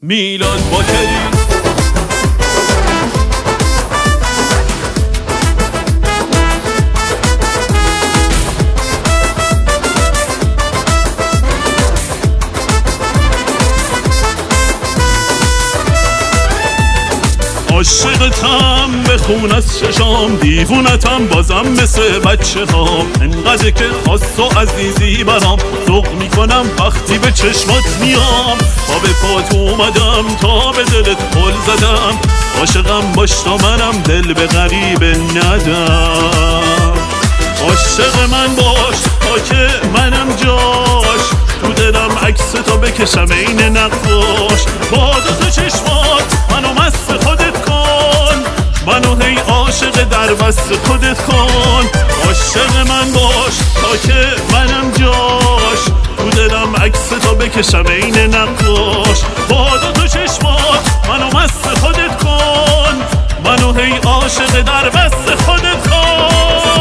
میلاد باکری عاشقتم به خون از چشام، دیوونتم بازم مثل بچه ها. انقدر که خاص و عزیزی برام، ذوق میکنم وقتی به چشمات میام. تا به پات اومدم تا به دلت پل زدم، عاشقم باش تا منم دل به غریبه ندم. عاشق من باش تا که منم جاش، تو دلم عکس تا بکشم این نقاش. با دو چشمات منو مست خودت کن، منو هی عاشق در بست خودت کن. عاشق من باش تا که منم جاش، تو دلم عکس تا بکشم این نقاش. با دو چشمات منو مست خودت کن، منو هی عاشق در بست خودت کن.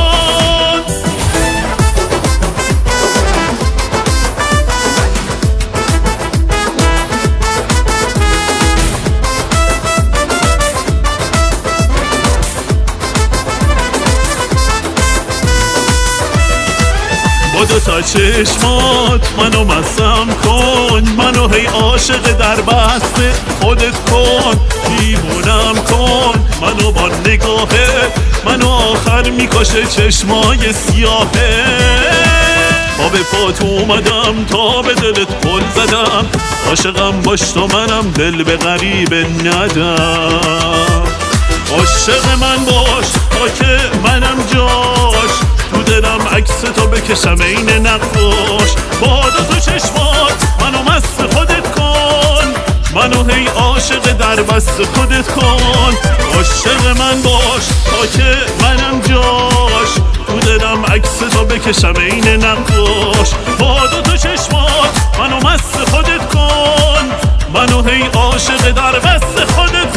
با دو تا چشمات منو مستم کن، منو هی عاشق در بست خودت کن. دیوونم کن منو با نگاهه، منو آخر میکشه چشمای سیاهه. تا به پات اومدم تا به دلت پل زدم، عاشقم باش تا منم دل به غریبه ندم. عاشق من باش تا که منم جاش، تو دلم عکس تا بکشم این نقاش. با دو چشمات منو مست خودت کن، منو هی عاشق در بست خودت کن. عاشق من باش تا که منم جاش، تو دلم عکس تا بکشم این نقاش. با دو چشمات منو مست خودت کن، منو هی عاشق در بست خودت